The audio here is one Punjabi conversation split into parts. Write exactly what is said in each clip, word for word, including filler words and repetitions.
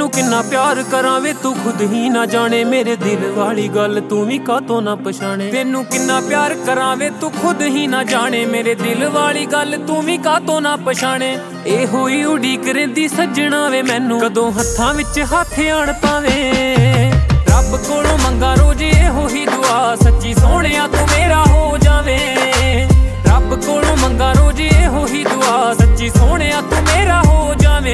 ਤੈਨੂੰ ਕਿੰਨਾ ਪਿਆਰ ਕਰਾਂ ਵੇ ਤੂੰ ਖੁਦ ਹੀ ਨਾ ਜਾਣੇ, ਮੇਰੇ ਦਿਲ ਵਾਲੀ ਗੱਲ ਤੂੰ ਵੀ ਕਾਤੋਂ ਨਾ ਪਛਾਣੇ। ਤੈਨੂੰ ਕਿੰਨਾ ਪਿਆਰ ਕਰਾਂ ਵੇ ਤੂੰ ਖੁਦ ਹੀ ਨਾ ਜਾਣੇ, ਮੇਰੇ ਦਿਲ ਵਾਲੀ ਗੱਲ ਤੂੰ ਵੀ ਕਾਤੋਂ ਨਾ ਪਛਾਣੇ। ਇਹ ਹੋਈ ਉਡੀਕ ਰਹਿੰਦੀ ਸੱਜਣਾ ਵੇ ਮੈਨੂੰ, ਕਦੋਂ ਹੱਥਾਂ ਵਿੱਚ ਹੱਥ ਆਣ ਪਾਵੇਂ। ਰੱਬ ਕੋਲੋਂ ਮੰਗਾ ਰੋਜ਼ ਇਹੋ ਹੀ ਦੁਆ, ਸੱਚੀ ਸੋਹਣਿਆ ਤੂੰ ਮੇਰਾ ਹੋ ਜਾਵੇਂ। ਰੱਬ ਕੋਲੋਂ ਮੰਗਾ ਰੋਜ਼ ਇਹੋ ਹੀ ਦੁਆ, ਸੱਚੀ ਸੋਹਣਿਆ ਤੂੰ ਮੇਰਾ ਹੋ ਜਾਵੇਂ।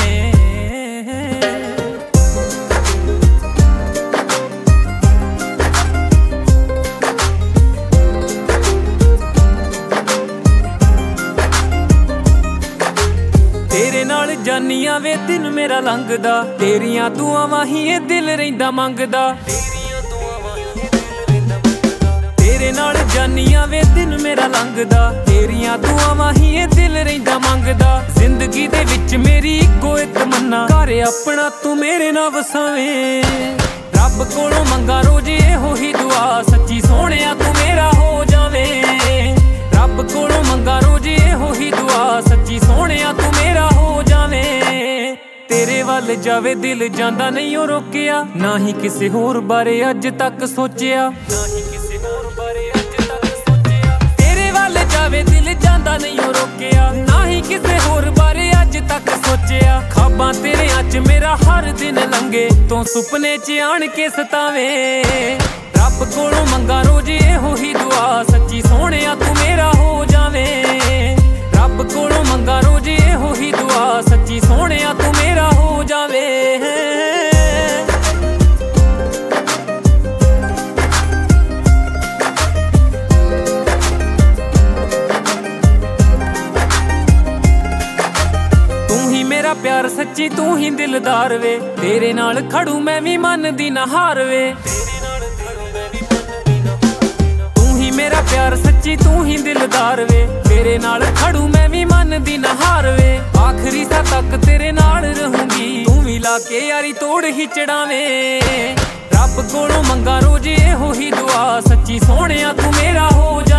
ਤੇਰੇ ਨਾਲ ਜਾਨੀਆਂ ਵੇ ਦਿਨ ਮੇਰਾ ਲੰਘਦਾ, ਤੇਰੀਆਂ ਦੁਆਵਾਂ ਹੀ ਇਹ ਦਿਲ ਰਹਿੰਦਾ ਮੰਗਦਾ। ਤੇਰੇ ਨਾਲ ਜਾਨੀਆਂ ਵੇ ਦਿਨ ਮੇਰਾ ਲੰਘਦਾ, ਤੇਰੀਆਂ ਦੁਆਵਾਂ ਹੀ ਇਹ ਦਿਲ ਰਹਿੰਦਾ ਮੰਗਦਾ। ਜ਼ਿੰਦਗੀ ਦੇ ਵਿੱਚ ਮੇਰੀ ਇੱਕੋ ਇੱਕ ਤਮੰਨਾ, ਘਰ ਆਪਣਾ ਤੂੰ ਮੇਰੇ ਨਾਲ ਵਸਾਵੇਂ। ਰੱਬ ਕੋਲੋਂ ਮੰਗਾ ਰੋਜ਼ ਇਹੋ ਹੀ ਦੁਆ, ਸੱਚੀ ਸੋਹਣਿਆ ਤੂੰ ਮੇਰਾ ਹੋ ਜਾਵੇਂ। ਰੱਬ ਕੋਲੋਂ ਮੰਗਾ ਰੋਜ਼ ਇਹੋ ਹੀ ਦੁਆ, ਸੱਚੀ ਸੋਹਣਿਆ ਤੂੰ ਮੇਰਾ ਹੋ ਜਾਵੇਂ। ਤੇਰੇ ਵੱਲ ਜਾਵੇ ਦਿਲ ਜਾਂਦਾ ਨਹੀਂ ਉਹ ਰੋਕਿਆ, ਨਾ ਹੀ ਕਿਸੇ ਹੋਰ ਬਾਰੇ ਅੱਜ ਤੱਕ ਸੋਚਿਆ। ਨਾ ਹੀ ਕਿਸੇ ਹੋਰ ਬਾਰੇ ਅੱਜ ਤੱਕ ਸੋਚਿਆ। ਤੇਰੇ ਵੱਲ ਜਾਵੇ ਦਿਲ ਜਾਂਦਾ ਨਹੀਂ ਉਹ ਰੋਕਿਆ, ਨਾ ਹੀ ਕਿਸੇ ਹੋਰ ਬਾਰੇ ਅੱਜ ਤੱਕ ਸੋਚਿਆ। ਖਾਬਾਂ ਤੇਰਿਆਂ 'ਚ ਮੇਰਾ ਹਰ ਦਿਨ ਲੰਘੇ, ਤੂੰ ਸੁਪਨੇ 'ਚ ਆਣ ਕੇ ਸਤਾਵੇਂ। ਰੱਬ ਕੋਲੋਂ ਮੰਗਾ ਰੋਜ਼ ਇਹੋ ਹੀ ਦੁਆ, ਸੱਚੀ ਸੋਹਣਿਆ ਤੂੰ ਮੇਰਾ ਹੋ ਜਾਵੇਂ। ਰੱਬ ਕੋਲੋਂ ਮੰਗਾ ਰੋਜ਼ ਇਹੋ ਹੀ ਦੁਆ, ਸੱਚੀ ਸੋਹਣਿਆ ਤੂੰ ਮੇਰਾ ਹੋ ਜਾਵੇਂ। ਤੂੰ ਹੀ ਮੇਰਾ ਪਿਆਰ ਸੱਚੀ, ਤੂੰ ਹੀ ਦਿਲਦਾਰ ਵੇ, ਤੇਰੇ ਨਾਲ ਖੜੂ ਮੈਂ ਵੀ ਮਨ ਦੀ ਨਾ ਹਾਰ ਵੇ। ਮੇਰਾ ਪਿਆਰ ਸੱਚੀ, ਤੂੰ ਹੀ ਦਿਲਦਾਰ ਵੇ, ਤੇਰੇ ਨਾਲ ਖੜੂ ਮੈਂ ਵੀ ਮਨ ਦੀ ਨਾ ਹਾਰ ਵੇ। ਆਖਰੀ ਸਾਹ ਤੱਕ ਤੇਰੇ ਨਾਲ ਰਹੂੰਗੀ, ਤੂੰ ਵੀ ਲਾ ਕੇ ਯਾਰੀ ਤੋੜ ਹੀ ਚੜਾਵੇਂ। ਰੱਬ ਕੋਲੋਂ ਮੰਗਾ ਰੋਜ਼ ਇਹੋ ਹੀ ਦੁਆ, ਸੱਚੀ ਸੋਹਣਿਆ ਤੂੰ ਮੇਰਾ ਹੋ ਜਾ।